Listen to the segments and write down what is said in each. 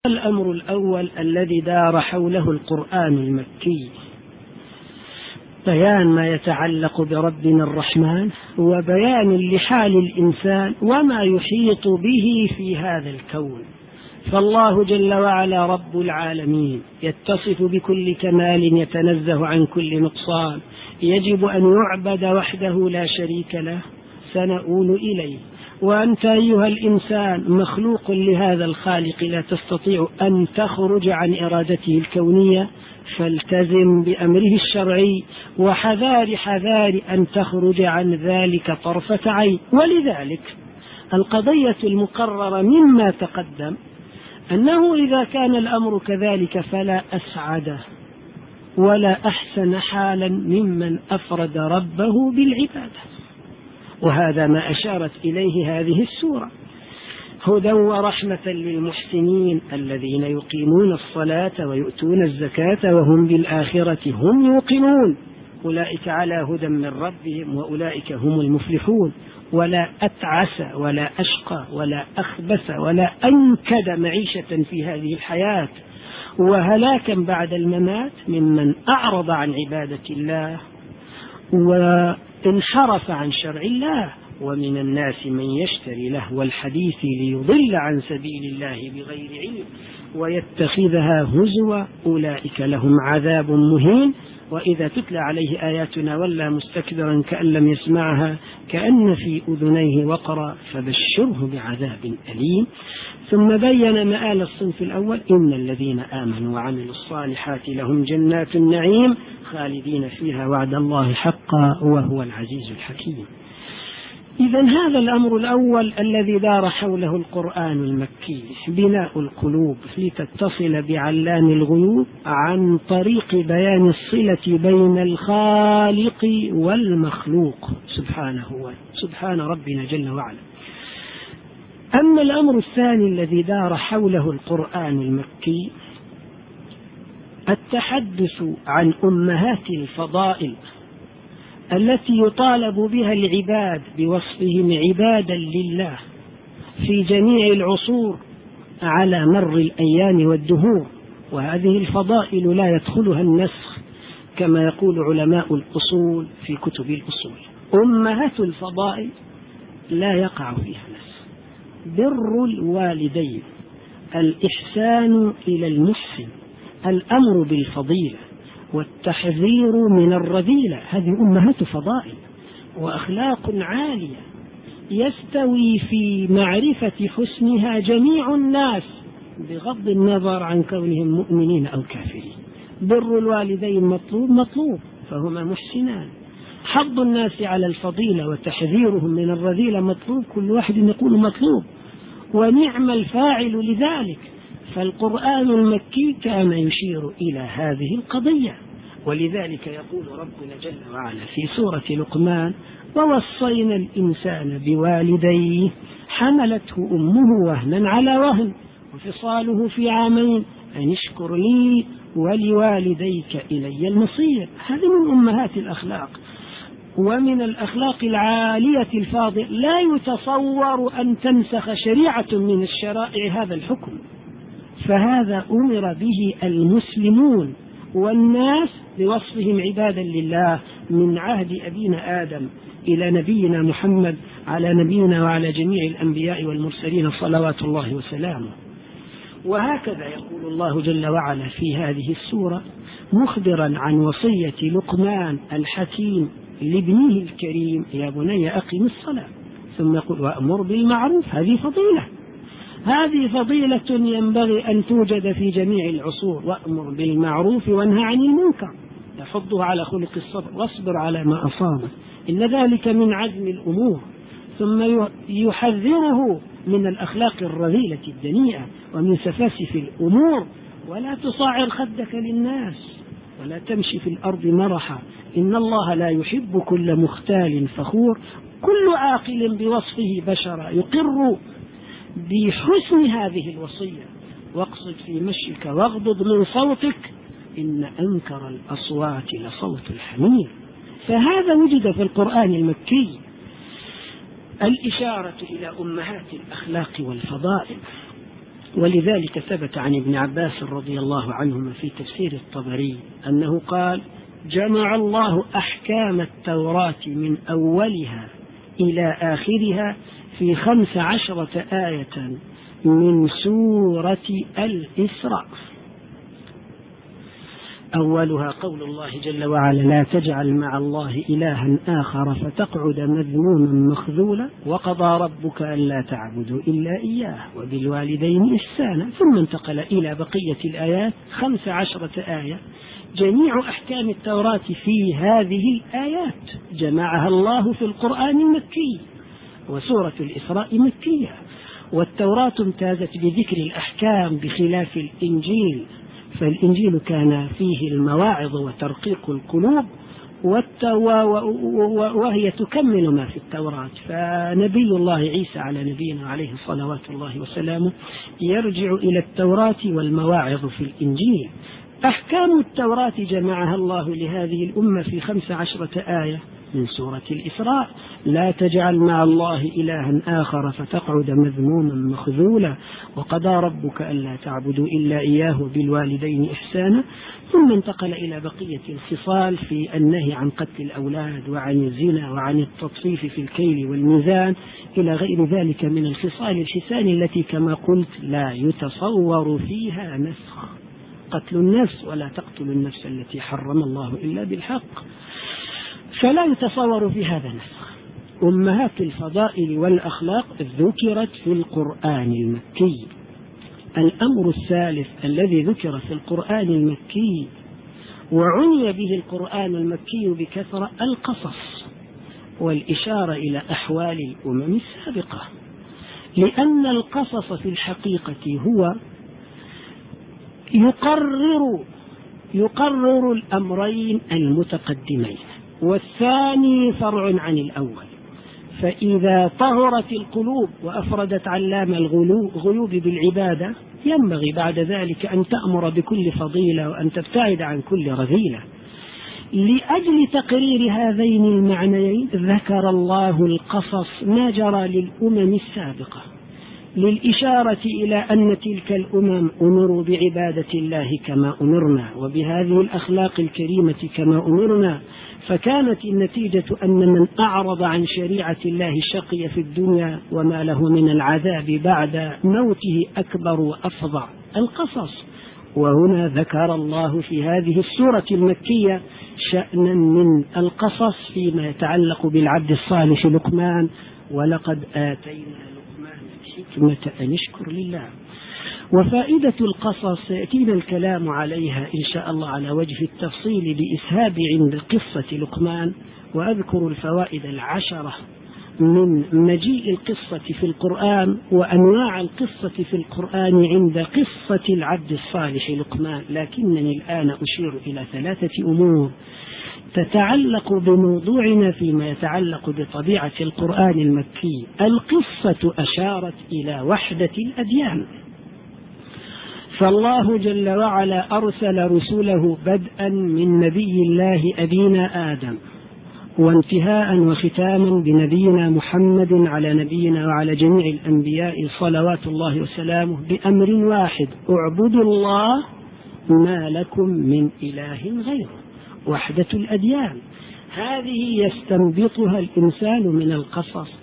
الأمر الأول الذي دار حوله القرآن المكي بيان ما يتعلق بربنا الرحمن، وبيان لحال الإنسان وما يحيط به في هذا الكون. فالله جل وعلا رب العالمين يتصف بكل كمال، يتنزه عن كل نقصان، يجب أن يعبد وحده لا شريك له، سنؤول إليه. وأنت أيها الإنسان مخلوق لهذا الخالق، لا تستطيع أن تخرج عن إرادته الكونية، فالتزم بأمره الشرعي، وحذار حذار أن تخرج عن ذلك طرفة عين. ولذلك القضية المقررة مما تقدم أنه إذا كان الأمر كذلك فلا أسعد ولا أحسن حالا ممن أفرد ربه بالعبادة، وهذا ما أشارت إليه هذه السورة: هدى ورحمة للمحسنين الذين يقيمون الصلاة ويؤتون الزكاة وهم بالآخرة هم يوقنون، أولئك على هدى من ربهم وأولئك هم المفلحون. ولا أتعس ولا أشقى ولا أخبث ولا أنكد معيشة في هذه الحياة وهلاكا بعد الممات ممن أعرض عن عبادة الله وانحرف عن شرع الله. ومن الناس من يشتري لهو الحديث ليضل عن سبيل الله بغير علم ويتخذها هزوا، أولئك لهم عذاب مهين. وإذا تتلى عليه آياتنا ولى مستكبرا كأن لم يسمعها كأن في أذنيه وقرا فبشره بعذاب أليم. ثم بين مآل الصنف الأول: إن الذين آمنوا وعملوا الصالحات لهم جنات النعيم خالدين فيها وعد الله حقا وهو العزيز الحكيم. إذن هذا الأمر الأول الذي دار حوله القرآن المكي: بناء القلوب لتتصل بعلام الغيوب عن طريق بيان الصلة بين الخالق والمخلوق سبحان ربنا جل وعلا. أما الأمر الثاني الذي دار حوله القرآن المكي: التحدث عن أمهات الفضائل التي يطالب بها العباد بوصفهم عبادا لله في جميع العصور على مر الأيام والدهور. وهذه الفضائل لا يدخلها النسخ كما يقول علماء الأصول في كتب الأصول. أمهات الفضائل لا يقع فيها نسخ: بر الوالدين، الإحسان إلى المحسن، الأمر بالفضيلة، والتحذير من الرذيلة. هذه أمهات فضائل وأخلاق عالية يستوي في معرفة حسنها جميع الناس بغض النظر عن كونهم مؤمنين أو كافرين. بر الوالدين مطلوب فهما محسنان، حض الناس على الفضيلة وتحذيرهم من الرذيلة مطلوب، كل واحد يقول مطلوب ونعم الفاعل لذلك. فالقرآن المكي كان يشير إلى هذه القضية، ولذلك يقول ربنا جل وعلا في سورة لقمان: ووصينا الإنسان بوالديه حملته أمه وهنا على وهن وفصاله في عامين أن اشكر لي ولوالديك إلي المصير. هذه من أمهات الأخلاق ومن الأخلاق العالية الفاضلة. لا يتصور أن تنسخ شريعة من الشرائع هذا الحكم، فهذا أمر به المسلمون والناس بوصفهم عبادا لله من عهد أبينا آدم إلى نبينا محمد على نبينا وعلى جميع الأنبياء والمرسلين صلوات الله وسلامه. وهكذا يقول الله جل وعلا في هذه السورة مخبرا عن وصية لقمان الحكيم لابنه الكريم: يا بني أقم الصلاة. ثم يقول: وأمر بالمعروف. هذه فضيلة ينبغي أن توجد في جميع العصور. وأمر بالمعروف وانهى عن المنكر، يحضه على خلق الصبر واصبر على ما أصابك إن ذلك من عزم الأمور. ثم يحذره من الأخلاق الرذيلة الدنيئة ومن سفاسف الأمور: ولا تصعر خدك للناس ولا تمشي في الأرض مرحا إن الله لا يحب كل مختال فخور. كل عاقل بوصفه بشرا يقر بحسن هذه الوصية: واقصد في مشيك واغضض من صوتك إن أنكر الأصوات لصوت الحمير. فهذا وجد في القرآن المكي الإشارة إلى أمهات الأخلاق والفضائل. ولذلك ثبت عن ابن عباس رضي الله عنهما في تفسير الطبري أنه قال: جمع الله أحكام التوراة من أولها إلى آخرها في 15 آية من سورة الإسراء. أولها قول الله جل وعلا: لا تجعل مع الله إلها آخر فتقعد مذموما مخذولا، وقضى ربك ألا تعبدوا إلا إياه وبالوالدين إحسانا. ثم انتقل إلى بقية الآيات 15 آية، جميع أحكام التوراة في هذه الآيات جمعها الله في القرآن المكي، وسورة الإسراء مكية. والتوراة امتازت بذكر الأحكام بخلاف الإنجيل، فالإنجيل كان فيه المواعظ وترقيق القلوب، وهي تكمل ما في التوراة. فنبي الله عيسى على نبينا عليه صلوات الله وسلامه يرجع إلى التوراة والمواعظ في الإنجيل. أحكام التوراة جمعها الله لهذه الأمة في 15 آية من سورة الإسراء: لا تجعل مع الله إلها آخر فتقعد مذموما مخذولا، وقضى ربك ألا تعبدوا إلا إياه بالوالدين إحسانا. ثم انتقل إلى بقية الخصال في النهي عن قتل الأولاد وعن الزنا وعن التطفيف في الكيل والميزان إلى غير ذلك من الخصال الحسان التي كما قلت لا يتصور فيها نسخ. قتل النفس: ولا تقتلوا النفس التي حرم الله إلا بالحق، فلا يتصور في هذا نسخ. أمهات الفضائل والأخلاق ذكرت في القرآن المكي. الأمر الثالث الذي ذكر في القرآن المكي وعني به القرآن المكي بكثرة القصص، والإشارة إلى أحوال الأمم السابقة، لأن القصص في الحقيقة هو يقرر الأمرين المتقدمين، والثاني فرع عن الأول. فإذا طهرت القلوب وأفردت علام الغيوب بالعبادة، ينبغي بعد ذلك أن تأمر بكل فضيلة وأن تبتعد عن كل رذيلة. لأجل تقرير هذين المعنيين ذكر الله القصص ما جرى للأمم السابقة، للإشارة إلى أن تلك الأمم أمروا بعبادة الله كما أمرنا، وبهذه الأخلاق الكريمة كما أمرنا. فكانت النتيجة أن من أعرض عن شريعة الله شقي في الدنيا وما له من العذاب بعد موته أكبر وأفظع. القصص. وهنا ذكر الله في هذه السورة المكية شأنا من القصص فيما يتعلق بالعبد الصالح لقمان: ولقد آتينا حكمة أن اشكر لله. وفائدة القصص سيأتينا الكلام عليها إن شاء الله على وجه التفصيل بإسهاب عند قصة لقمان، وأذكر الفوائد 10 من مجيء القصة في القرآن وأنواع القصة في القرآن عند قصة العبد الصالح لقمان. لكنني الآن أشير إلى 3 أمور تتعلق بموضوعنا فيما يتعلق بطبيعة القرآن المكي. القصة أشارت إلى وحدة الأديان، فالله جل وعلا أرسل رسله بدءا من نبي الله أبينا آدم، وانتهاء وختاما بنبينا محمد على نبينا وعلى جميع الأنبياء صلوات الله وسلامه بأمر واحد: اعبدوا الله ما لكم من إله غيره. وحدة الأديان هذه يستنبطها الإنسان من القصص،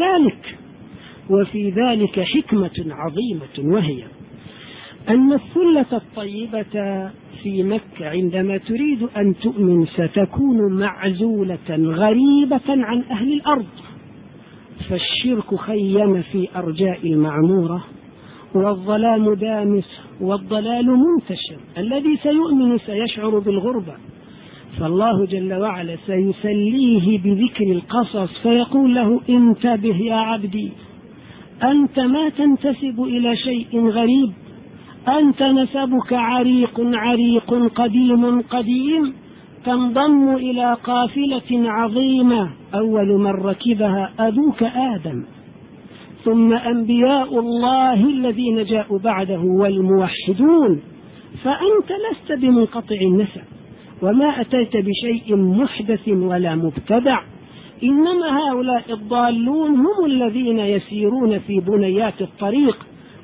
وفي ذلك حكمة عظيمة، وهي أن الثلة الطيبة في مكة عندما تريد أن تؤمن ستكون معزولة غريبة عن أهل الأرض، فالشرك خيم في أرجاء المعمورة، والظلام دامس، والضلال منتشر. الذي سيؤمن سيشعر بالغربة، فالله جل وعلا سيسليه بذكر القصص فيقول له: انتبه يا عبدي، أنت ما تنتسب إلى شيء غريب، أنت نسبك عريق قديم تنضم إلى قافلة عظيمة أول من ركبها أبوك آدم، ثم أنبياء الله الذين جاءوا بعده والموحدون، فأنت لست بمنقطع النسب، وما أتيت بشيء محدث ولا مبتدع، إنما هؤلاء الضالون هم الذين يسيرون في بنيات الطريق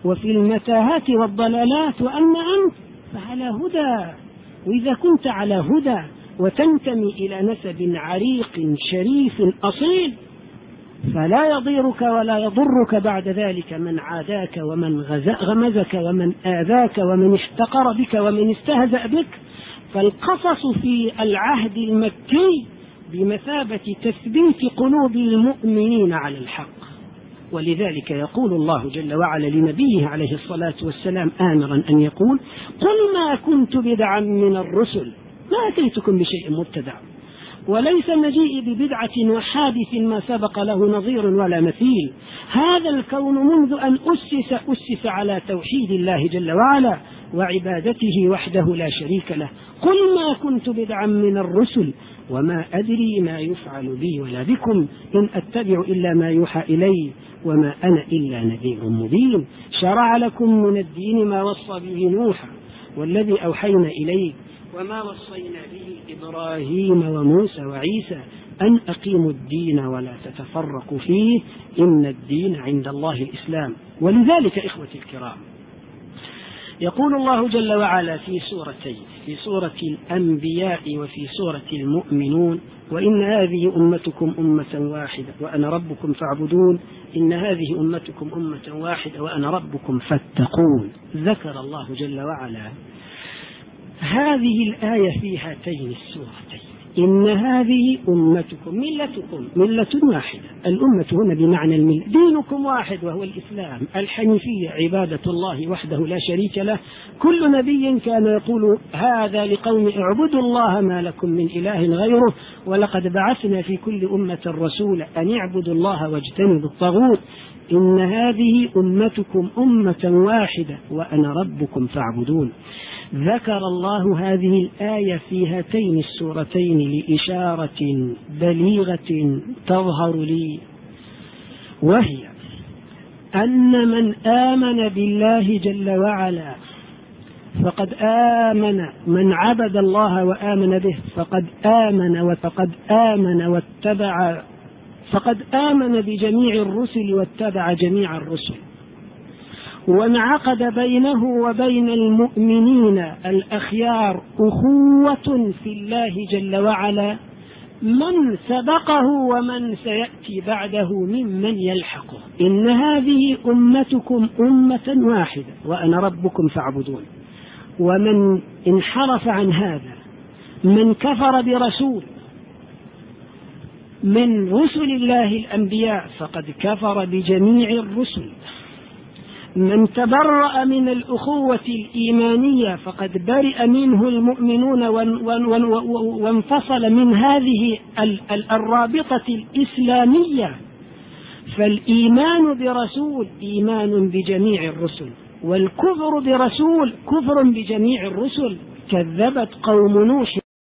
وفي المتاهات والضلالات، وأما أنت فعلى هدى. وإذا كنت على هدى وتنتمي إلى نسب عريق شريف أصيل فلا يضيرك ولا يضرك بعد ذلك من عاداك ومن غمزك ومن آذاك ومن احتقر بك ومن استهزأ بك. فالقصص في العهد المكي بمثابة تثبيت قلوب المؤمنين على الحق. ولذلك يقول الله جل وعلا لنبيه عليه الصلاة والسلام آمرا أن يقول: قل ما كنت بدعا من الرسل ما أتيتكم بشيء مبتدع، وليس مجيء ببدعة وحادث ما سبق له نظير ولا مثيل. هذا الكون منذ أن أسس على توحيد الله جل وعلا وعبادته وحده لا شريك له. قل ما كنت بدعا من الرسل وما أدري ما يفعل بي ولا بكم إن أتبع إلا ما يوحى إلي وما أنا إلا نذير مبين. شرع لكم من الدين ما وصى به نوحا والذي أوحينا إليك وما وصينا به إبراهيم وموسى وعيسى أن أقيموا الدين ولا تتفرقوا فيه إن الدين عند الله الإسلام. ولذلك إخوتي الكرام يقول الله جل وعلا في سورتين، في سورة الأنبياء وفي سورة المؤمنون: وإن هذه أمتكم أمة واحدة وأنا ربكم فاعبدون، إن هذه أمتكم أمة واحدة وأنا ربكم فاتقون. ذكر الله جل وعلا هذه الآية في هاتين السورتين: إن هذه أمتكم ملة واحدة. الأمة هنا بمعنى الملة، دينكم واحد وهو الإسلام الحنيفية، عبادة الله وحده لا شريك له. كل نبي كان يقول هذا لقوم: اعبدوا الله ما لكم من إله غيره، ولقد بعثنا في كل أمة رسولا أن اعبدوا الله واجتنبوا الطاغوت، إن هذه أمتكم أمة واحدة وأنا ربكم فاعبدون. ذكر الله هذه الآية في هاتين السورتين لإشارة بليغة تظهر لي، وهي أن من آمن بالله جل وعلا فقد آمن، من عبد الله وآمن به فقد آمن بجميع الرسل واتبع جميع الرسل، وانعقد بينه وبين المؤمنين الأخيار أخوة في الله جل وعلا، من سبقه ومن سيأتي بعده ممن يلحقه. إن هذه أمتكم أمة واحدة وأنا ربكم فاعبدون. ومن انحرف عن هذا، من كفر برسول من رسل الله الأنبياء فقد كفر بجميع الرسل. من تبرأ من الأخوة الإيمانية فقد برئ منه المؤمنون وانفصل من هذه الرابطة الإسلامية. فالإيمان برسول إيمان بجميع الرسل، والكفر برسول كفر بجميع الرسل. كذبت قوم نوح،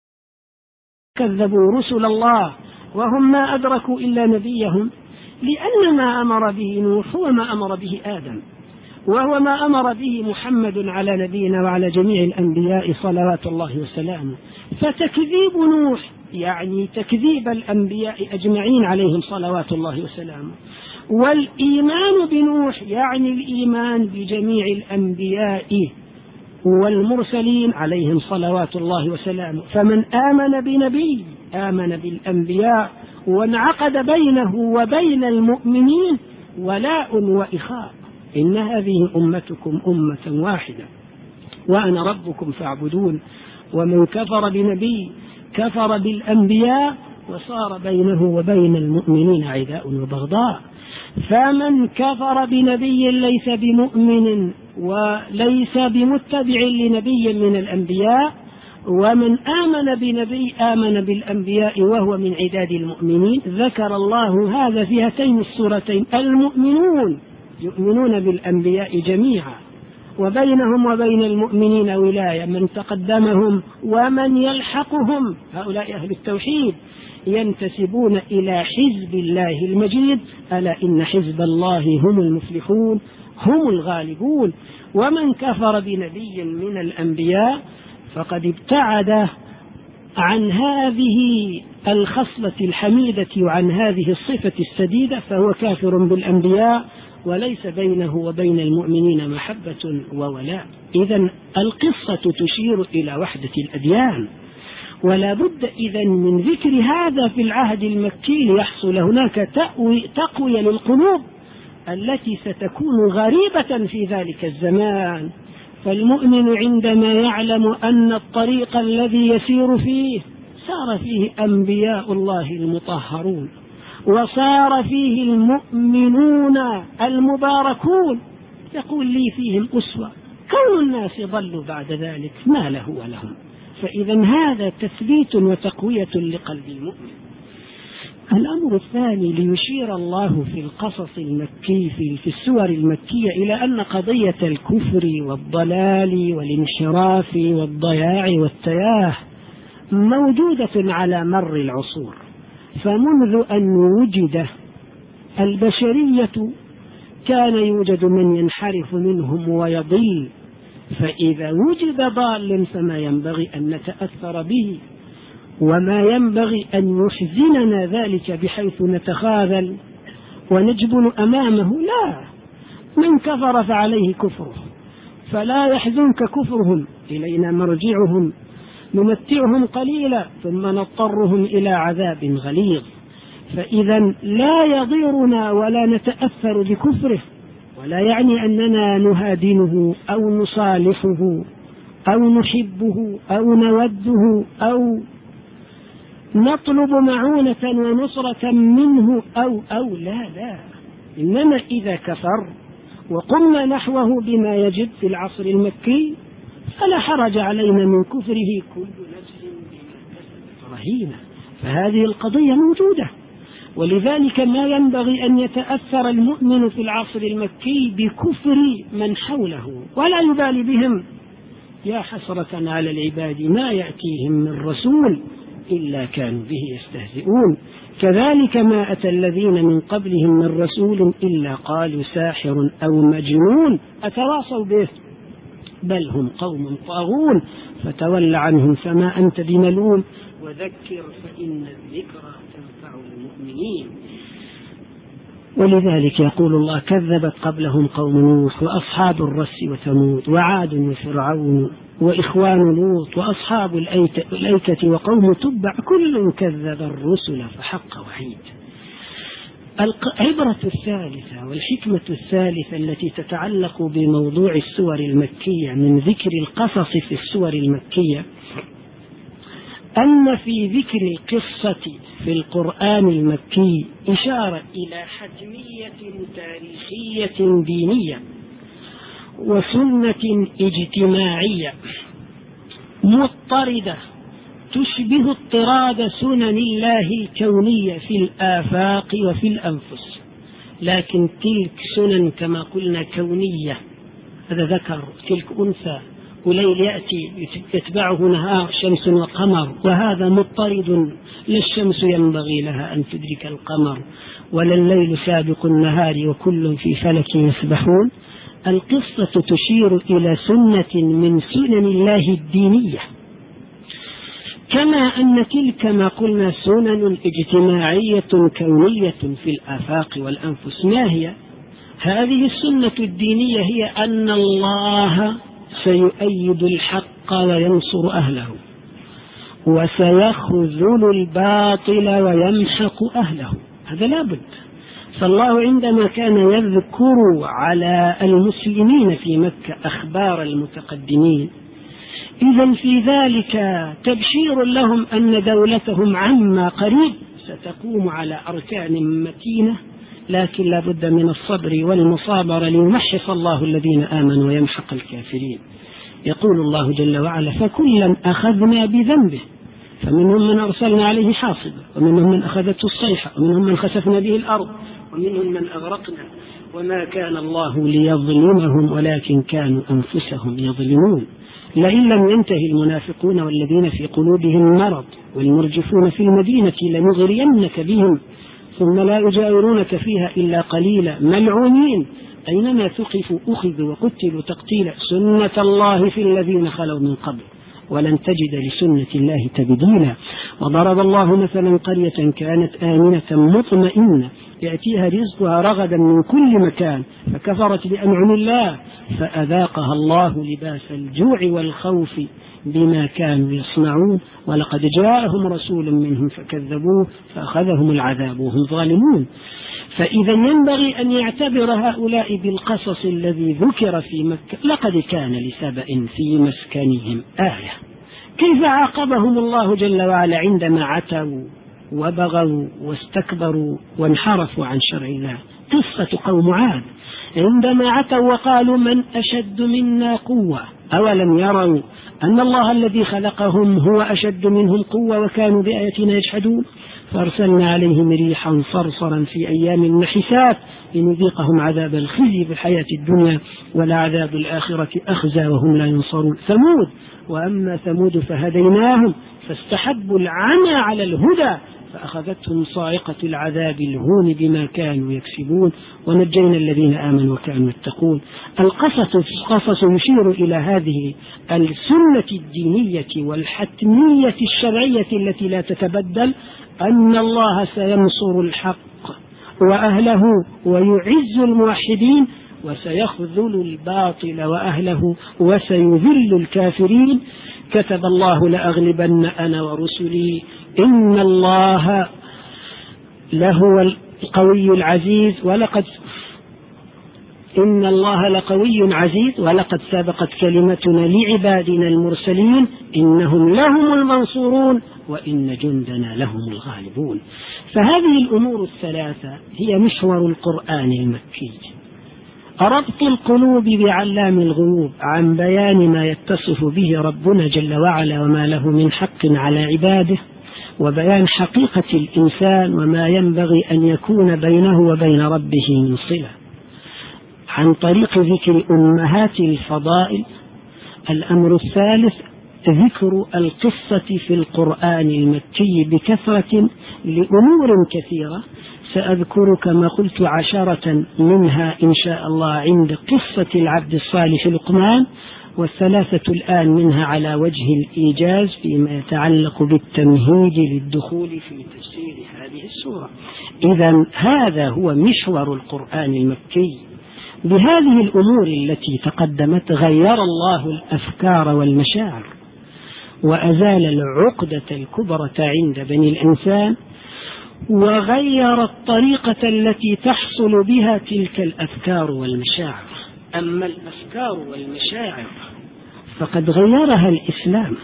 كذبوا رسل الله وهم ما أدركوا إلا نبيهم، لأن ما أمر به نوح هو ما أمر به آدم، وهو ما أمر به محمد على نبينا وعلى جميع الأنبياء صلوات الله وسلامه. فتكذيب نوح يعني تكذيب الأنبياء أجمعين عليهم صلوات الله وسلامه، والإيمان بنوح يعني الإيمان بجميع الأنبياء والمرسلين عليهم صلوات الله وسلامه. فمن آمن بنبي آمن بالأنبياء، وانعقد بينه وبين المؤمنين ولاء وإخاء. إن هذه أمتكم أمة واحدة وأنا ربكم فاعبدون. ومن كفر بنبي كفر بالأنبياء وصار بينه وبين المؤمنين عداء وبغضاء. فمن كفر بنبي ليس بمؤمن وليس بمتبع لنبي من الأنبياء، ومن آمن بنبي آمن بالأنبياء وهو من عداد المؤمنين. ذكر الله هذا في هاتين السورتين: المؤمنون يؤمنون بالأنبياء جميعا، وبينهم وبين المؤمنين ولاية، من تقدمهم ومن يلحقهم. هؤلاء أهل التوحيد ينتسبون إلى حزب الله المجيد، ألا إن حزب الله هم المفلحون هم الغالبون. ومن كفر بنبي من الأنبياء فقد ابتعد عن هذه الخصلة الحميدة وعن هذه الصفة السديدة، فهو كافر بالأنبياء وليس بينه وبين المؤمنين محبة وولاء. إذن القصة تشير إلى وحدة الأديان، ولا بد إذن من ذكر هذا في العهد المكي ليحصل هناك تقوية للقلوب التي ستكون غريبة في ذلك الزمان. فالمؤمن عندما يعلم أن الطريق الذي يسير فيه سار فيه أنبياء الله المطهرون، وصار فيه المؤمنون المباركون، يقول لي فيهم أسوة، كون الناس ضلوا بعد ذلك ما له ولهم. فإذا هذا تثبيت وتقوية لقلب المؤمن. الأمر الثاني ليشير الله في القصص المكي في السور المكية إلى أن قضية الكفر والضلال والانحراف والضياع والتياه موجودة على مر العصور. فمنذ أن وجد البشرية كان يوجد من ينحرف منهم ويضل، فإذا وجد ضال فما ينبغي أن نتأثر به، وما ينبغي أن يحزننا ذلك بحيث نتخاذل ونجبن أمامه. لا، من كفر فعليه كفره، فلا يحزنك كفرهم، إلينا مرجعهم نمتعهم قليلا ثم نضطرهم إلى عذاب غليظ. فإذا لا يضيرنا ولا نتأثر بكفره، ولا يعني أننا نهادنه أو نصالحه أو نحبه أو نوده أو نطلب معونة ونصرة منه أو لا، إنما إذا كفر وقمنا نحوه بما يجب في العصر المكي فلا حرج علينا من كفره، كل نفس بما كسبت رهينة. فهذه القضية موجودة، ولذلك ما ينبغي أن يتأثر المؤمن في العصر المكي بكفر من حوله ولا يبالي بهم. يا حسرة على العباد ما يأتيهم من رسول إلا كانوا به يستهزئون. كذلك ما أتى الذين من قبلهم من رسول إلا قالوا ساحر أو مجنون أتواصوا به، بل هم قوم طاغون، فتول عنهم فما أنت بملوم وذكر فإن الذكرى تنفع المؤمنين. ولذلك يقول الله كذبت قبلهم قوم نوح وأصحاب الرس وثمود وعاد وفرعون وإخوان لوط وأصحاب الأيكة وقوم تبع كل كذب الرسل فحق وعيد. العبرة الثالثة والحكمة الثالثة التي تتعلق بموضوع السور المكية من ذكر القصص في السور المكية أن في ذكر القصة في القرآن المكي إشارة إلى حتمية تاريخية دينية وسنة اجتماعية مضطردة تشبه اضطراد سنن الله الكونية في الآفاق وفي الأنفس، لكن تلك سنن كما قلنا كونية، هذا ذكر تلك أنثى، وليل يأتي يتبعه نهار شمس وقمر، وهذا مضطرد، لا الشمس ينبغي لها أن تدرك القمر ولا الليل سابق النهار وكل في فلك يسبحون. القصة تشير إلى سنة من سنن الله الدينية، كما أن تلك ما قلنا سنن اجتماعية كونية في الآفاق والأنفس. ما هي هذه السنة الدينية؟ هي أن الله سيؤيد الحق وينصر أهله، وسيخذل الباطل ويمحق أهله، هذا لا بد. فالله عندما كان يذكر على المسلمين في مكة أخبار المتقدمين، إذن في ذلك تبشير لهم أن دولتهم عما قريب ستقوم على أركان متينة، لكن لا بد من الصبر والمصابرة ليمحص الله الذين آمنوا ويمحق الكافرين. يقول الله جل وعلا فكلا أخذنا بذنبه، فمنهم من أرسلنا عليه حاصبا، ومنهم من أخذته الصيحة، ومنهم من خسفنا به الأرض، ومنهم من أغرقنا، وما كان الله ليظلمهم ولكن كانوا أنفسهم يظلمون. لئن لم ينتهي المنافقون والذين في قلوبهم مرض والمرجفون في المدينة لنغرينك بهم ثم لا يجاورونك فيها إلا قليلا ملعونين أينما ثقفوا أخذوا وقتلوا تقتيلا سنة الله في الذين خلوا من قبل ولن تجد لسنة الله تبديلا. وضرب الله مثلا قرية كانت آمنة مطمئنة يأتيها رزقها رغدا من كل مكان فكفرت بأنعم الله فأذاقها الله لباس الجوع والخوف بما كانوا يصنعون ولقد جاءهم رسول منهم فكذبوه فأخذهم العذاب وهم ظالمون. فإذا ينبغي أن يعتبر هؤلاء بالقصص الذي ذكر في مكة. لقد كان لسبأ في مسكنهم آية. كيف عاقبهم الله جل وعلا عندما عتوا وبغوا واستكبروا وانحرفوا عن شرع الله؟ قصة قوم عاد عندما عتوا وقالوا من أشد منا قوة أولم يروا أن الله الذي خلقهم هو أشد منهم قوة وكانوا بآياتنا يجحدون فأرسلنا عليهم ريحا صرصرا في أيام نحسات لنذيقهم عذاب الخزي في الحياة الدنيا ولعذاب الآخرة أخزى وهم لا ينصرون. ثمود وأما ثمود فهديناهم فاستحبوا العمى على الهدى فأخذتهم صاعقة العذاب الهون بما كانوا يكسبون ونجينا الذين آمنوا وكانوا يتقون. القصص يشير إلى هذه السنة الدينية والحتمية الشرعية التي لا تتبدل أن الله سينصر الحق وأهله ويعز الموحدين وسيخذل الباطل وأهله وسيذل الكافرين. كتب الله لأغلبن أنا ورسلي إن الله لهو القوي العزيز إن الله لقوي عزيز ولقد سبقت كلمتنا لعبادنا المرسلين إنهم لهم المنصورون وإن جندنا لهم الغالبون. فهذه الأمور الثلاثة هي محور القرآن المكي. ربط القلوب بعلام الغيوب عن بيان ما يتصف به ربنا جل وعلا وما له من حق على عباده وبيان حقيقة الإنسان وما ينبغي أن يكون بينه وبين ربه من صلة عن طريق ذكر أمهات الفضائل. الأمر الثالث ذكر القصة في القرآن المكي بكثرة لأمور كثيرة سأذكر كما قلت 10 منها إن شاء الله عند قصة العبد الصالح لقمان والثلاثة الآن منها على وجه الإيجاز فيما يتعلق بالتمهيد للدخول في تفسير هذه السورة. إذن هذا هو محور القرآن المكي. بهذه الأمور التي تقدمت غير الله الأفكار والمشاعر وأزال العقدة الكبرى عند بني الإنسان وغير الطريقة التي تحصل بها تلك الأفكار والمشاعر. أما الأفكار والمشاعر فقد غيرها الإسلام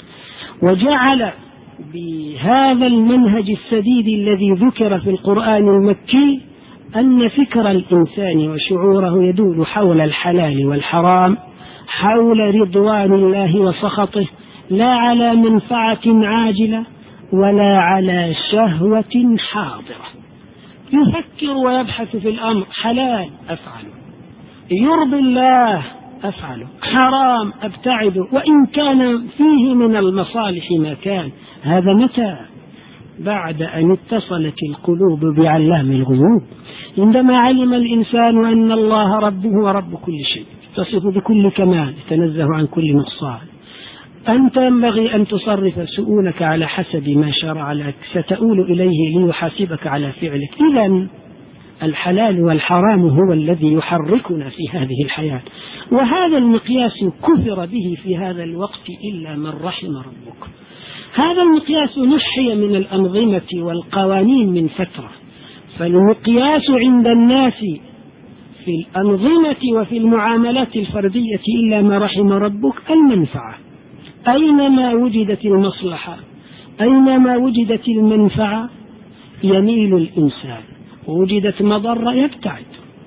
وجعل بهذا المنهج السديد الذي ذكر في القرآن المكي أن فكر الإنسان وشعوره يدور حول الحلال والحرام حول رضوان الله وسخطه لا على منفعة عاجلة ولا على شهوة حاضرة. يفكر ويبحث في الأمر حلال أفعله يرضي الله أفعله حرام أبتعده وإن كان فيه من المصالح ما كان. هذا متى؟ بعد أن اتصلت القلوب بعلام الغيوب عندما علم الإنسان أن الله ربه ورب كل شيء يتصف بكل كمال يتنزه عن كل نقصان. أنت ينبغي أن تصرف سؤولك على حسب ما شرع لك ستؤول إليه ليحاسبك على فعلك. إذن الحلال والحرام هو الذي يحركنا في هذه الحياة وهذا المقياس كفر به في هذا الوقت إلا من رحم ربك. هذا المقياس نحي من الأنظمة والقوانين من فترة فالمقياس عند الناس في الأنظمة وفي المعاملات الفردية إلا ما رحم ربك المنفعة. أينما وجدت المصلحة أينما وجدت المنفعة يميل الإنسان ووجدت مضرة يبتعد.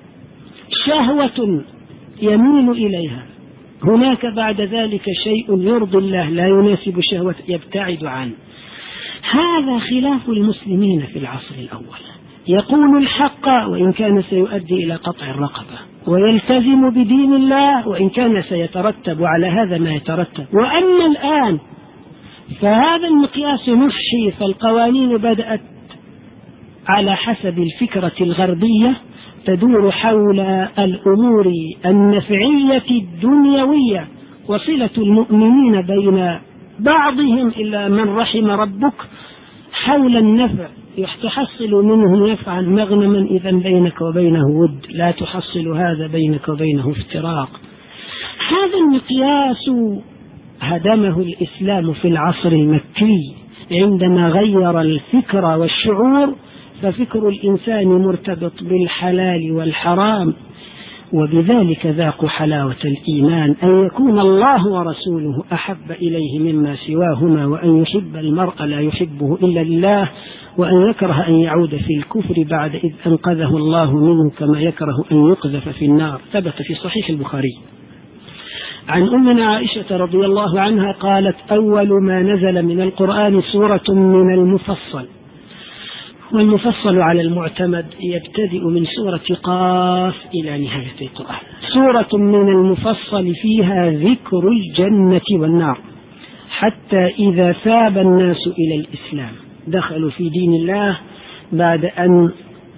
شهوة يميل إليها هناك بعد ذلك شيء يرضي الله لا يناسب شهوة يبتعد عنه. هذا خلاف المسلمين في العصر الأول يقول الحق وإن كان سيؤدي إلى قطع الرقبة ويلتزم بدين الله وإن كان سيترتب على هذا ما يترتب. وأما الآن فهذا المقياس نحي فالقوانين بدأت على حسب الفكرة الغربية تدور حول الأمور النفعية الدنيوية وصلة المؤمنين بين بعضهم إلى من رحم ربك حول النفع تحصل منه نفعا مغنما إذا بينك وبينه ود، لا تحصل هذا بينك وبينه افتراق. هذا المقياس هدمه الإسلام في العصر المكي عندما غير الفكر والشعور، ففكر الإنسان مرتبط بالحلال والحرام، وبذلك ذاقوا حلاوة الإيمان، أن يكون الله ورسوله أحب إليه مما سواهما، وأن يحب المرء لا يحبه إلا لله، وأن يكره أن يعود في الكفر بعد إذ أنقذه الله منه، كما يكره أن يقذف في النار. ثبت في صحيح البخاري عن أمنا عائشة رضي الله عنها قالت: أول ما نزل من القرآن سورة من المفصل، والمفصل على المعتمد يبتدئ من سورة قاف إلى نهاية القرآن. سورة من المفصل فيها ذكر الجنة والنار، حتى إذا ثاب الناس إلى الإسلام دخلوا في دين الله بعد أن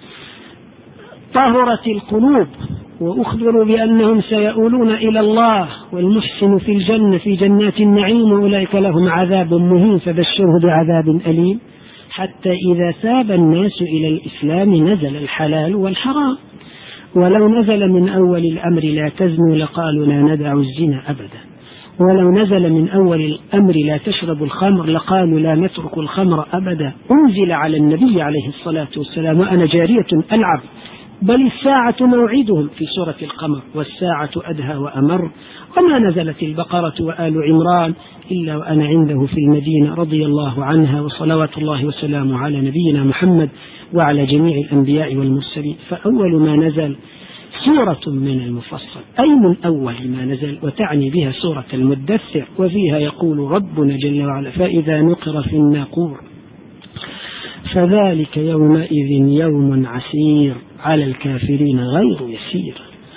طهرت القلوب وأخبروا بأنهم سيؤولون إلى الله، والمحسن في الجنة في جنات النعيم، وأولئك لهم عذاب مهين فبشره بعذاب أليم. حتى إذا ثاب الناس إلى الإسلام نزل الحلال والحرام، ولو نزل من أول الأمر لا تزنوا لقالوا لا ندع الزنا أبدا، ولو نزل من أول الأمر لا تشربوا الخمر لقالوا لا نترك الخمر أبدا. أنزل على النبي عليه الصلاة والسلام وأنا جارية ألعب، بل الساعة موعدهم في سورة القمر، والساعة أدهى وأمر، وما نزلت البقرة وآل عمران إلا وأنا عنده في المدينة رضي الله عنها، وصلوات الله وسلامه على نبينا محمد وعلى جميع الأنبياء والمرسلين. فأول ما نزل سورة من المفصل، أي من أول ما نزل، وتعني بها سورة المدثر، وفيها يقول ربنا جل وعلا: فإذا نقر في الناقور فذلك يومئذ يوم عسير على الكافرين غير يسير.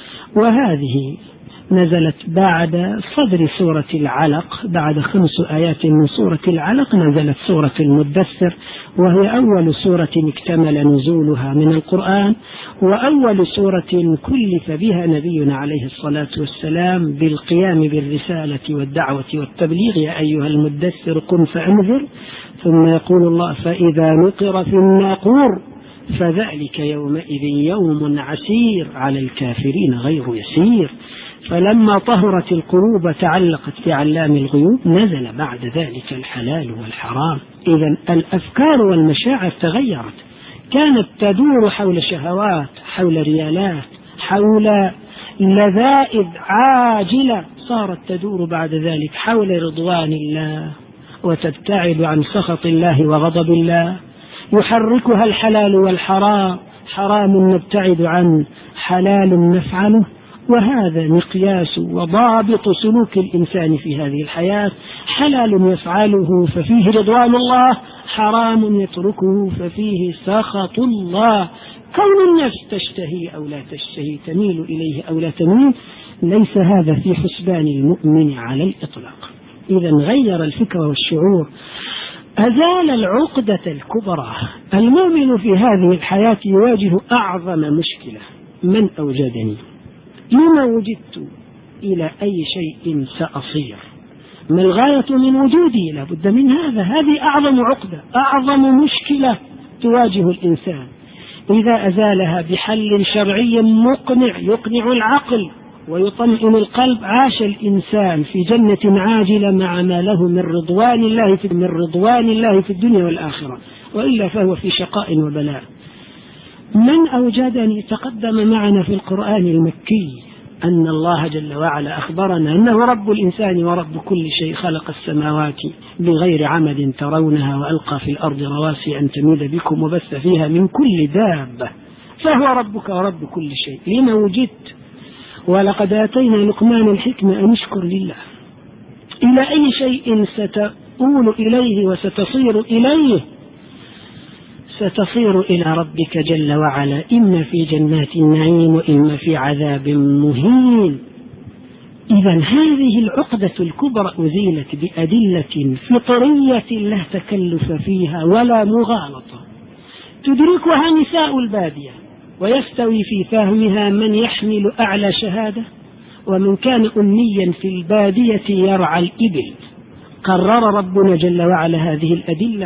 وهذه نزلت بعد صدر سورة العلق، بعد 5 آيات من سورة العلق نزلت سورة المدثر، وهي أول سورة اكتمل نزولها من القرآن، وأول سورة كلف بها نبينا عليه الصلاة والسلام بالقيام بالرسالة والدعوة والتبليغ: يا أيها المدثر قم فأنذر. ثم يقول الله: فإذا نقر في الناقور فذلك يومئذ يوم عسير على الكافرين غير يسير. فلما طهرت القلوب تعلقت بعلام الغيوب نزل بعد ذلك الحلال والحرام. إذن الأفكار والمشاعر تغيرت، كانت تدور حول شهوات، حول ريالات، حول لذائذ عاجلة، صارت تدور بعد ذلك حول رضوان الله، وتبتعد عن سخط الله وغضب الله. يحركها الحلال والحرام، حرام نبتعد عنه، حلال نفعله. وهذا مقياس وضابط سلوك الإنسان في هذه الحياة: حلال يفعله ففيه رضوان الله، حرام يتركه ففيه سخط الله. كون النفس تشتهي أو لا تشتهي، تميل إليه أو لا تميل، ليس هذا في حسبان المؤمن على الإطلاق. إذا غير الفكر والشعور، أزال العقدة الكبرى. المؤمن في هذه الحياة يواجه أعظم مشكلة: من أوجدني؟ لما وجدت؟ إلى أي شيء سأصير؟ ما الغاية من وجودي؟ لا بد من هذا. هذه أعظم عقدة، أعظم مشكلة تواجه الإنسان. إذا أزالها بحل شرعي مقنع يقنع العقل ويطمئن القلب، عاش الإنسان في جنة عاجلة مع ما له من رضوان الله في الدنيا والآخرة، وإلا فهو في شقاء وبلاء. من أوجدني؟ تقدم معنا في القرآن المكي أن الله جل وعلا أخبرنا أنه رب الإنسان ورب كل شيء، خلق السماوات بغير عمد ترونها وألقى في الأرض رواسي أن تميد بكم وبث فيها من كل دابة، فهو ربك ورب كل شيء. لما وجدت؟ ولقد آتينا لقمان الحكمة أن اشكر لله. إلى أي شيء ستؤول إليه وستصير إليه؟ ستصير إلى ربك جل وعلا، إما في جنات النعيم وإما في عذاب مهين. إذا هذه العقدة الكبرى أزيلت بأدلة فطرية لا تكلف فيها ولا مغالطة، تدركها نساء البادية، ويستوي في فهمها من يحمل أعلى شهادة ومن كان أمنيا في البادية يرعى الإبل. قرر ربنا جل وعلا هذه الأدلة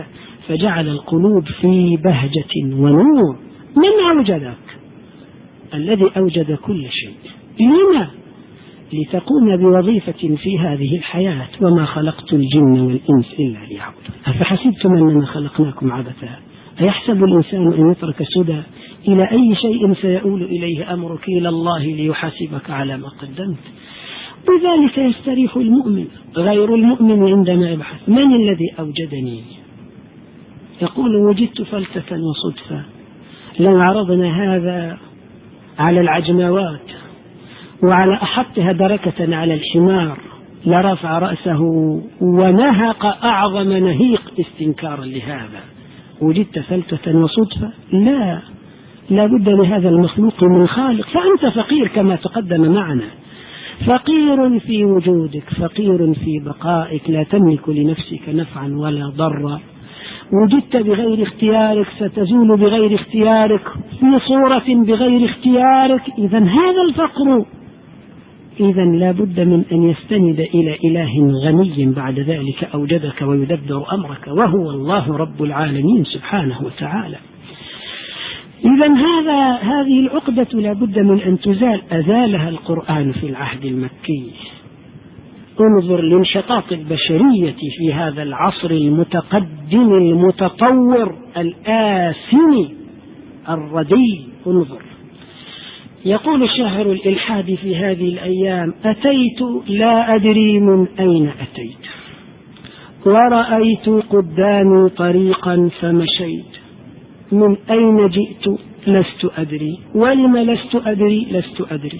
فجعل القلوب في بهجة ونور. من أوجدك؟ الذي أوجد كل شيء. لما؟ لتقوم بوظيفة في هذه الحياة. وما خلقت الجن والإنس إلا ليعبدون. أفحسبتم أننا خلقناكم عبثا أيحسب الإنسان أن يترك سدى؟ إلى أي شيء سيؤول إليه أمرك؟ إلى الله ليحاسبك على ما قدمت. بذلك يستريح المؤمن. غير المؤمن عندما يبحث من الذي أوجدني يقول وجدت فلتة وصدفة. لو عرضنا هذا على العجموات وعلى أحطها دركة على الحمار لرفع رأسه ونهق أعظم نهيق استنكارا لهذا. وجدت فلتة وصدفة؟ لا بد لهذا المخلوق من خالق. فأنت فقير كما تقدم معنا، فقير في وجودك، فقير في بقائك، لا تملك لنفسك نفعا ولا ضرا. وجدت بغير اختيارك، ستزول بغير اختيارك، في صورة بغير اختيارك. إذا هذا الفقر إذا لا بد من أن يستند إلى إله غني بعد ذلك أوجدك ويدبر أمرك، وهو الله رب العالمين سبحانه وتعالى. إذا هذه العقدة لا بد من أن تزال. أزالها القرآن في العهد المكي. انظر لانشطاط البشرية في هذا العصر المتقدم المتطور الآسن الردي. انظر، يقول شاعر الإلحاد في هذه الأيام: أتيت لا أدري من أين أتيت، ورأيت قدامي طريقا فمشيت، من أين جئت لست أدري، ولم لست أدري.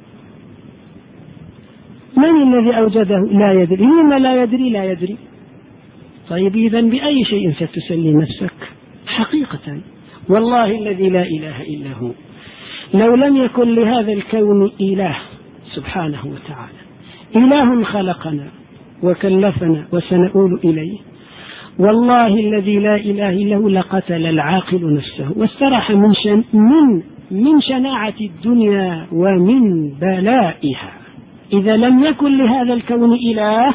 من الذي أوجده؟ لا يدري. لما لا يدري. طيب إذا بأي شيء ستسلي نفسك؟ حقيقة والله الذي لا إله إلا هو، لو لم يكن لهذا الكون إله سبحانه وتعالى، إله خلقنا وكلفنا وسنؤول إليه، والله الذي لا إله إلا هو لقتل العاقل نفسه واستراح من شناعة الدنيا ومن بلائها. إذا لم يكن لهذا الكون إله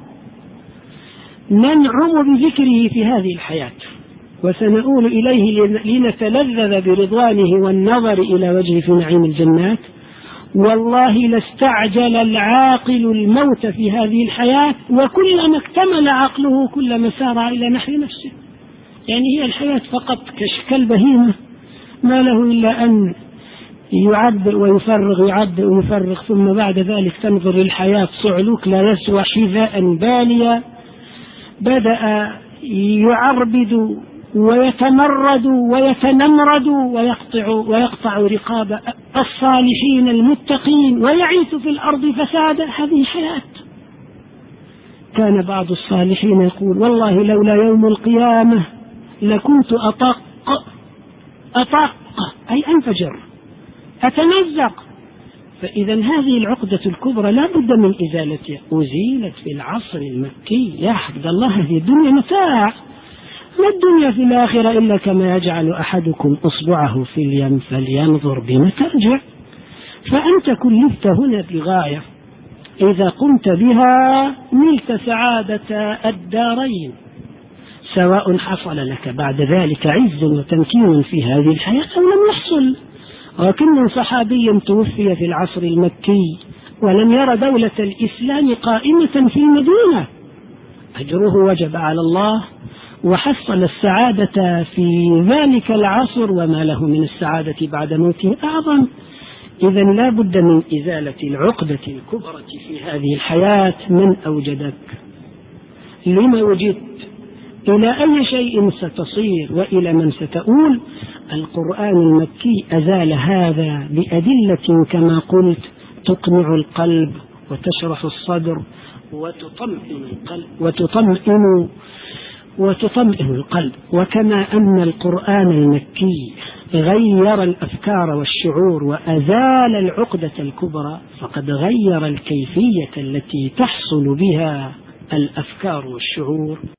ننعم بذكره في هذه الحياة وسنؤول إليه لنتلذذ برضوانه والنظر إلى وجهه في نعيم الجنات. والله لاستعجل العاقل الموت في هذه الحياة، وكلما اكتمل عقله كلما سار إلى نحو نفسه. يعني هي الحياة فقط كالبهيمة، ما له إلا أن يعبئ ويفرغ، يعبئ ويفرغ، ثم بعد ذلك تنظر للحياة صعلوك لا يسوى حذاء باليا، بدأ يعربد ويتمرد ويتنمرد ويقطع رقاب الصالحين المتقين ويعيث في الأرض فسادا. هذه حياة. كان بعض الصالحين يقول: والله لولا يوم القيامة لكنت أطق أي أنفجر، أتمزق. فإذا هذه العقدة الكبرى لا بد من إزالتها. أزيلت في العصر المكي. يا عبد الله، هذه الدنيا متاع، ما الدنيا في الآخرة إلا كما يجعل أحدكم أصبعه في اليم فلينظر بما ترجع. فأنت كلفت هنا بغاية، إذا قمت بها نلت سعادة الدارين، سواء حصل لك بعد ذلك عز وتمكين في هذه الحياة أو لم يحصل. وكم صحابي توفي في العصر المكي ولم يرى دولة الإسلام قائمة في المدينة، أجره وجب على الله وحصل السعادة في ذلك العصر، وما له من السعادة بعد موته أعظم. إذا لا بد من إزالة العقدة الكبرى في هذه الحياة. من أوجدك؟ لما وجدت؟ إلى أي شيء ستصير؟ وإلى من ستؤول؟ القرآن المكي أزال هذا بأدلة كما قلت تقنع القلب وتشرح الصدر وتطمئن القلب. وكما أن القرآن المكي غير الأفكار والشعور وأزال العقدة الكبرى، فقد غير الكيفية التي تحصل بها الأفكار والشعور.